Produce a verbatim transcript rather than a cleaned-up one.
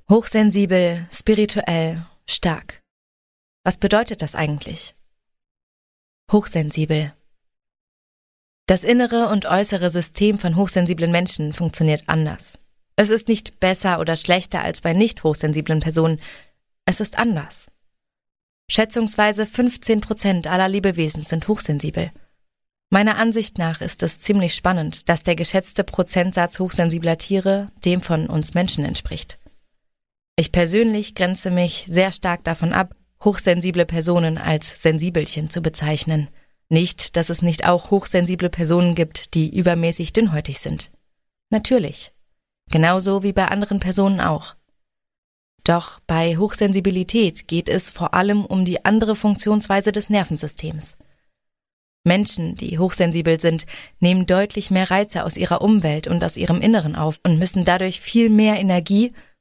Hochsensibel, spirituell, stark. Was bedeutet das eigentlich? Hochsensibel. Das innere und äußere System von hochsensiblen Menschen funktioniert anders. Es ist nicht besser oder schlechter als bei nicht hochsensiblen Personen. Es ist anders. Schätzungsweise fünfzehn Prozent aller Lebewesen sind hochsensibel. Meiner Ansicht nach ist es ziemlich spannend, dass der geschätzte Prozentsatz hochsensibler Tiere dem von uns Menschen entspricht. Ich persönlich grenze mich sehr stark davon ab, hochsensible Personen als Sensibelchen zu bezeichnen. Nicht, dass es nicht auch hochsensible Personen gibt, die übermäßig dünnhäutig sind. Natürlich. Genauso wie bei anderen Personen auch. Doch bei Hochsensibilität geht es vor allem um die andere Funktionsweise des Nervensystems. Menschen, die hochsensibel sind, nehmen deutlich mehr Reize aus ihrer Umwelt und aus ihrem Inneren auf und müssen dadurch viel mehr Energie